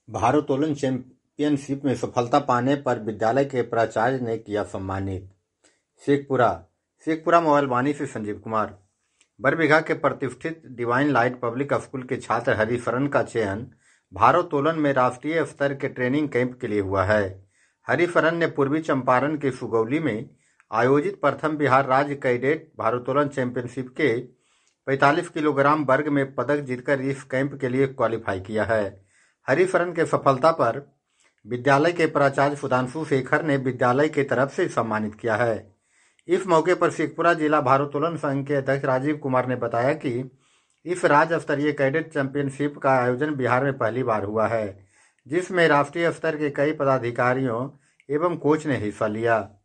भारोत्तोलन चैंपियनशिप में सफलता पाने पर विद्यालय के प्राचार्य ने किया सम्मानित। शेखपुरा मोबाइल वाणी से संजीव कुमार। बरबीघा के प्रतिष्ठित डिवाइन लाइट पब्लिक स्कूल के छात्र हरिशरण का चयन भारोत्तोलन में राष्ट्रीय स्तर के ट्रेनिंग कैंप के लिए हुआ है। हरिशरण ने पूर्वी चंपारण के सुगौली में आयोजित प्रथम बिहार राज्य कैडेट भारोत्तोलन चैंपियनशिप के 45 किलोग्राम वर्ग में पदक जीतकर इस कैंप के लिए क्वालिफाई किया है। हरिशरण के सफलता पर विद्यालय के प्राचार्य सुधांशु शेखर ने विद्यालय की तरफ से सम्मानित किया है। इस मौके पर शेखपुरा जिला भारोत्तोलन संघ के अध्यक्ष राजीव कुमार ने बताया कि इस राज्य स्तरीय कैडेट चैंपियनशिप का आयोजन बिहार में पहली बार हुआ है, जिसमें राष्ट्रीय स्तर के कई पदाधिकारियों एवं कोच ने हिस्सा लिया।